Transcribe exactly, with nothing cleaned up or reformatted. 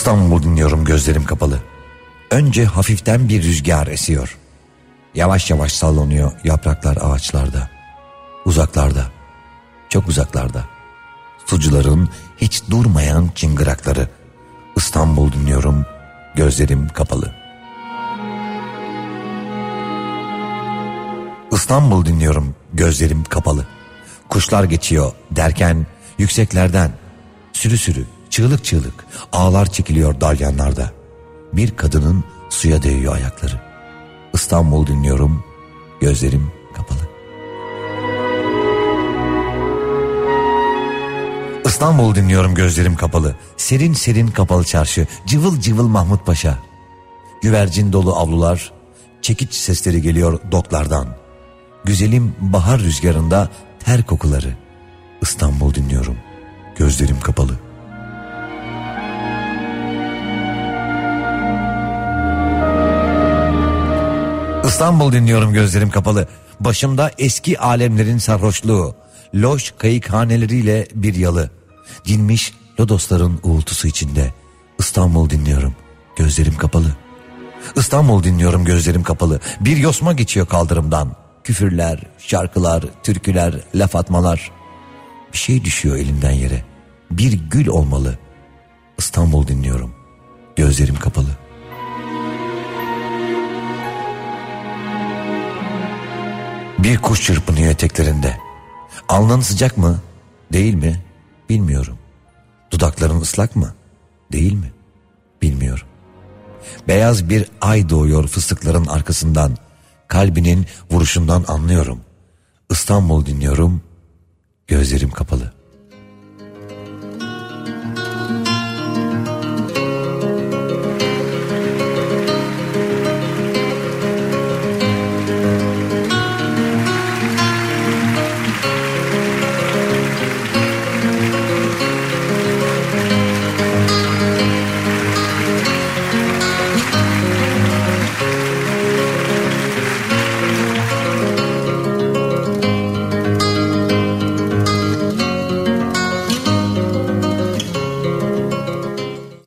İstanbul dinliyorum gözlerim kapalı. Önce hafiften bir rüzgar esiyor. Yavaş yavaş sallanıyor yapraklar ağaçlarda. Uzaklarda, çok uzaklarda. Sucuların hiç durmayan çıngırakları. İstanbul dinliyorum gözlerim kapalı. İstanbul dinliyorum gözlerim kapalı. Kuşlar geçiyor derken yükseklerden sürü sürü, çığlık çığlık ağlar çekiliyor dalyanlarda. Bir kadının suya değiyor ayakları. İstanbul dinliyorum gözlerim kapalı. İstanbul dinliyorum gözlerim kapalı. Serin serin kapalı çarşı, cıvıl cıvıl Mahmut Paşa. Güvercin dolu avlular, çekiç sesleri geliyor doklardan. Güzelim bahar rüzgarında ter kokuları. İstanbul dinliyorum gözlerim kapalı. İstanbul dinliyorum gözlerim kapalı. Başımda eski alemlerin sarhoşluğu, loş kayıkhaneleriyle bir yalı. Dinmiş lodosların uğultusu içinde. İstanbul dinliyorum gözlerim kapalı. İstanbul dinliyorum gözlerim kapalı. Bir yosma geçiyor kaldırımdan. Küfürler, şarkılar, türküler, laf atmalar. Bir şey düşüyor elimden yere. Bir gül olmalı. İstanbul dinliyorum gözlerim kapalı. Bir kuş çırpınıyor eteklerinde. Alnın sıcak mı? Değil mi? Bilmiyorum. Dudakların ıslak mı? Değil mi? Bilmiyorum. Beyaz bir ay doğuyor fıstıkların arkasından. Kalbinin vuruşundan anlıyorum. İstanbul dinliyorum gözlerim kapalı.